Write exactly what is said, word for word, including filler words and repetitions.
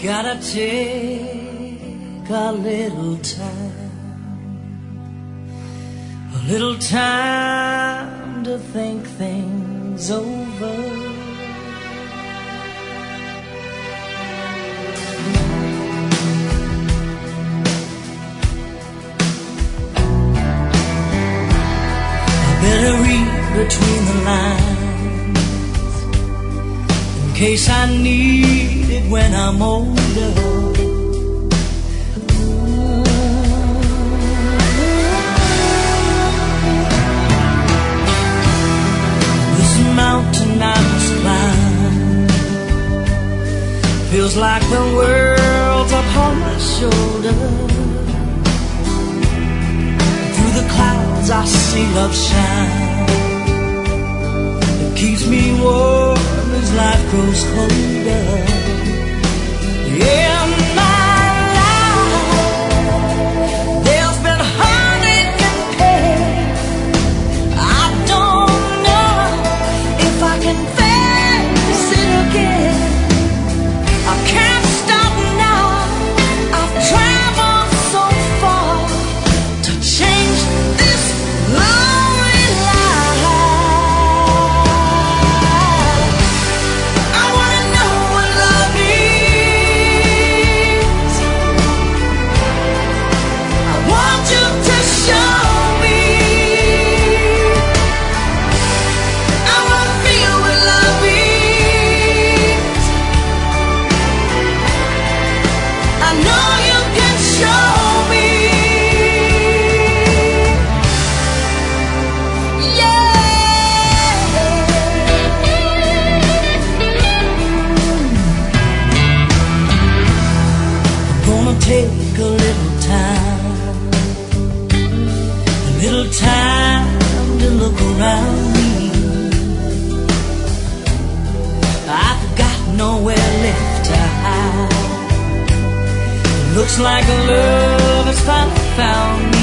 Gotta take a little time, a little time to think things over. I better read between the lines in case I need it when I'm older. This mountain I must climb feels like the world's upon my shoulder. Through the clouds I see love shine. It keeps me warm as life grows colder. Yeah, my life, there's been heartache and pain. I don't know if I can face it again. I can't stop now. I've traveled so far to change this lonely life. I wanna know what love is. I want you to show me. I wanna feel what love is. I know you can show me. Yeah. I'm gonna take a little time, a little time to look around me. I've got nowhere left to hide. Looks like love has finally found me.